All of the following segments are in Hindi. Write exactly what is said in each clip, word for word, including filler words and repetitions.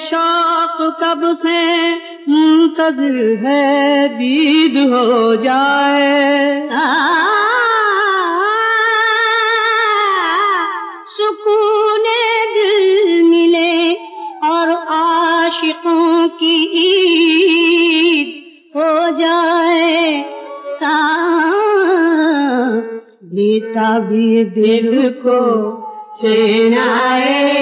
शौक कब से मुंतज़िर है दीद हो जाए। सुकूने दिल मिले और आशिकों की ईद हो जाए। बेताबी दिल को चैन आए,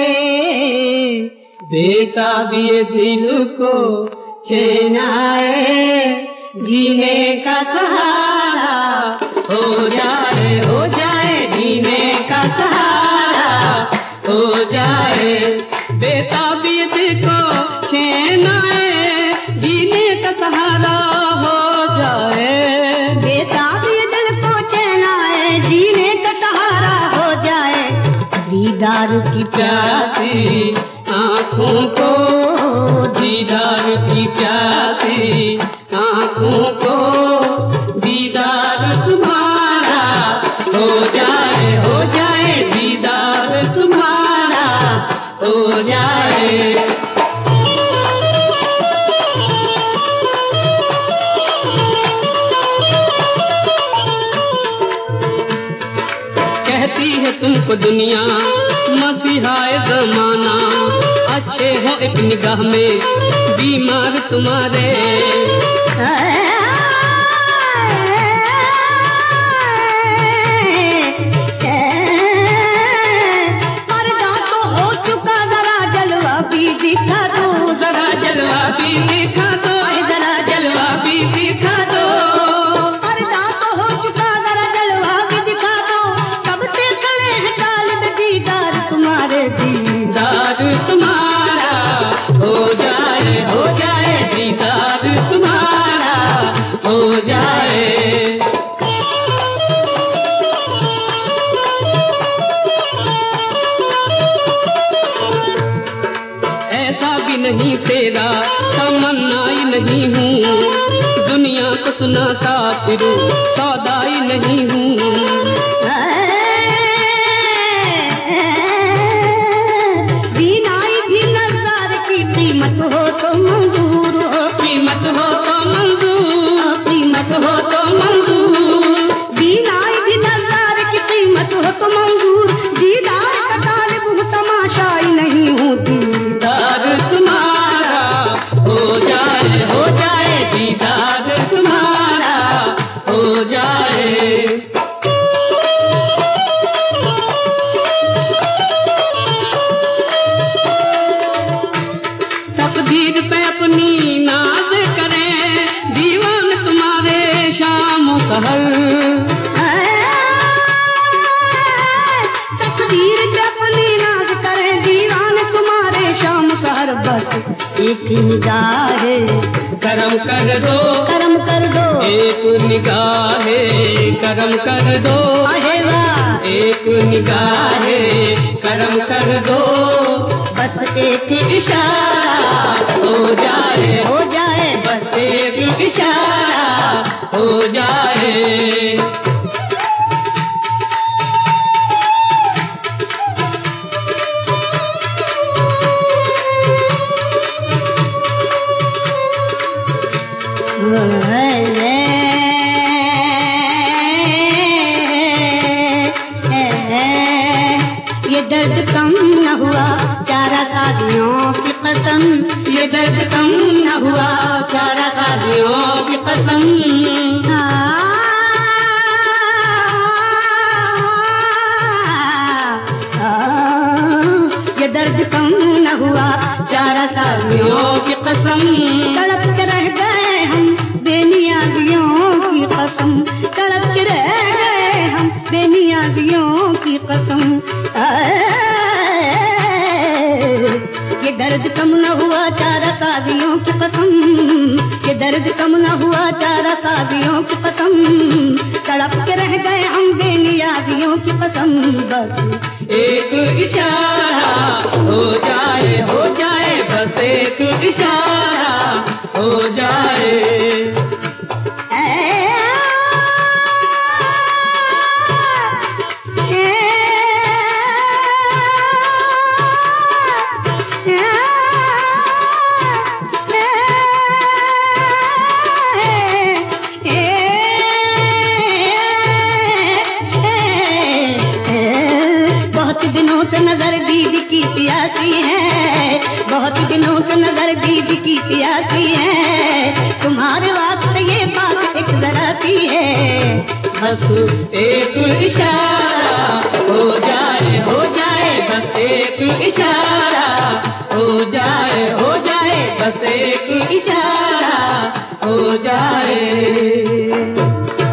बेताबी दिल को चैन आए, जीने का सहारा हो जाए, हो जाए जीने का सहारा हो जाए। बेताबी दिल को चैन आए, जीने का सहारा हो जाए। बेताबी दिल को चैन आए, जीने का सहारा हो जाए। दीदार की प्यासी आँखों को, दीदार की प्यासी आँखों को, दीदार तुम्हारा हो जाए, हो जाए दीदार तुम्हारा हो जाए। कहती है तुमको दुनिया मसीहाए ज़माना, अच्छे हो एक निगाह में बीमार तुम्हारे। पर्दा तो हो चुका, जरा जलवा भी दिखा दो, जरा जलवा भी दिखा दो, जरा जलवा भी दिखा दो। पर्दा तो हो चुका, जरा जलवा भी दिखा दो। कब से खड़े हैं तालिब दीदार तुम्हारे, दीदार तुम्हारा हो जाए, हो जाए दीदार तुम्हारा हो जाए। ऐसा भी नहीं तेरा तमन्नाई नहीं हूँ, दुनिया को सुनाता फिरूं सौदाई नहीं हूँ। बीनाई भी नज़ार की कीमत हो तो मंजूर हो, कीमत हो तो मंजूर, कीमत हो तो मंजूर। बीनाई भी नज़ार की कीमत हो तो मंजूर। दीदार का तालिब हूँ, तमाशाई नहीं हूँ। दीदार तुम्हारा हो जाए, हो जाए दीदार तुम्हारा हो जाए। तकदीर पे अपनी नाज करें दीवान तुम्हारे शाम सहर। तकदीर पे अपनी नाज करें दीवान तुम्हारे शाम सहर। बस एक निगाह करम कर दो, करम कर दो, एक निगाह करम कर दो, आहे वाह एक निगाह करम कर दो। बस एक इशारा हो जाए, हो जाए, बस एक इशारा हो जाए। ये दर्द कम न हुआ चारा शादियों की कसम, ये दर्द कम न हुआ चारा शादियों की कसम। ये दर्द कम न हुआ चारा शादियों की कसम। तड़प के रह गए हम बेनियाजियों की कसम, तड़प के रह गए हम बेनियाजियों की कसम। ये दर्द कम न हुआ चारा शादियों की कसम, ये दर्द कम न हुआ चारा शादियों की कसम। तड़प के रह गए हम बेनियाजियों की कसम। बस एक इशारा हो जाए, हो जाए बस एक इशारा हो जाए। नजर दीदी की प्यासी है, बहुत दिनों से नजर दीदी की प्यासी है, तुम्हारे वास्ते ये बात एक जरा सी है। बस एक इशारा हो जाए हो जाए, बस एक इशारा हो जाए हो जाए, बस एक इशारा हो जाए।